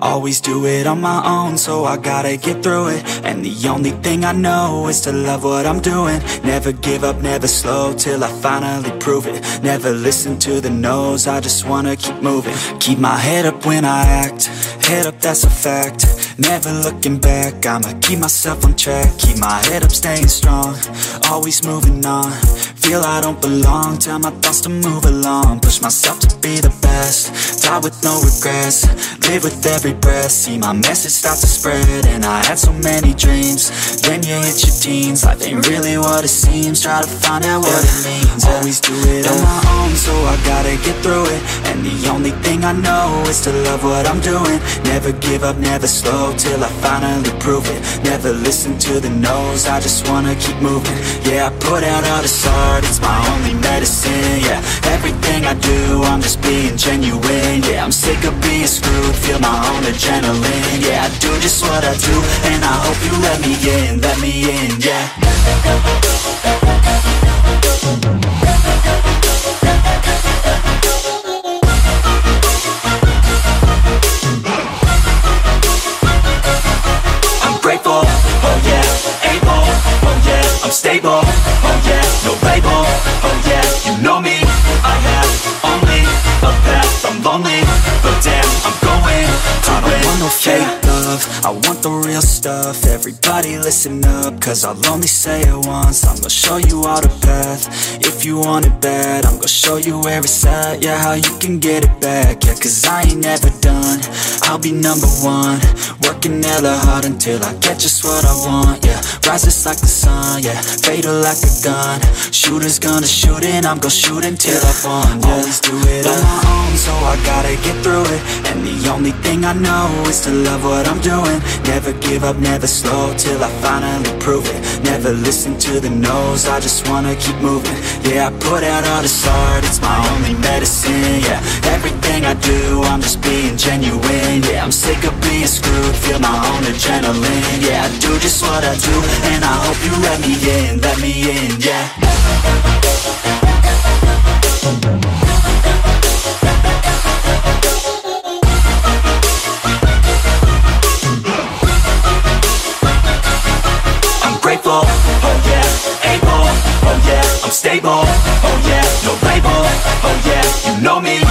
Always do it on my own, so I gotta get through it. And the only thing I know is to love what I'm doing. Never give up, never slow, till I finally prove it. Never listen to the no's, I just wanna keep moving. Keep my head up when I act, head up, that's a fact. Never looking back, I'ma keep myself on track. Keep my head up, staying strong, always moving on. Feel I don't belong, tell my thoughts to move along. Push myself to be the best, die with no regrets. Live with every breath, see my message start to spread. And I had so many dreams, then you hit your teens. Life ain't really what it seems, try to find out what it means. Always do it on my own, so I gotta get through it. And the only thing I know is to love what I'm doing. Never give up, never slow, till I finally prove it. Never listen to the no's, I just wanna keep moving. Yeah, I put out all this art, it's my only medicine. Yeah, everything I do, I'm just being genuine. Yeah, I'm sick of being screwed, feel my own adrenaline. Yeah, I do just what I do, and I hope you let me in, yeah. I'm grateful, oh yeah, able, oh yeah, I'm stable, oh yeah, no label, oh yeah, you know me, I have only a path, I'm lonely, but damn, I'm going to win. I don't want no fake love, I want the real stuff. Everybody listen up, cause I'll only say it once. I'm gonna show you all the path, if you want it bad. I'm gonna show you where it's at, yeah, how you can get it back. Yeah, cause I ain't never done, I'll be number one. Working hella hard until I get just what I want, yeah. Rises like the sun, yeah, fatal like a gun. Shooters gonna shoot and I'm gonna shoot until I won, yeah. Always do it on my own, so I gotta get through it. And the only thing I know is to love what I'm doing. Never give up, never slow, till I finally prove it. Never listen to the no's, I just wanna keep moving. Yeah, I put out all this art, it's my only medicine. Yeah, everything I do, I'm just being genuine. Yeah, I'm sick of being screwed, feel my own adrenaline. Yeah, I do just what I do, and I hope you let me in, yeah. I'm grateful, oh yeah, able, oh yeah, I'm stable, oh yeah, no label, oh yeah, you know me,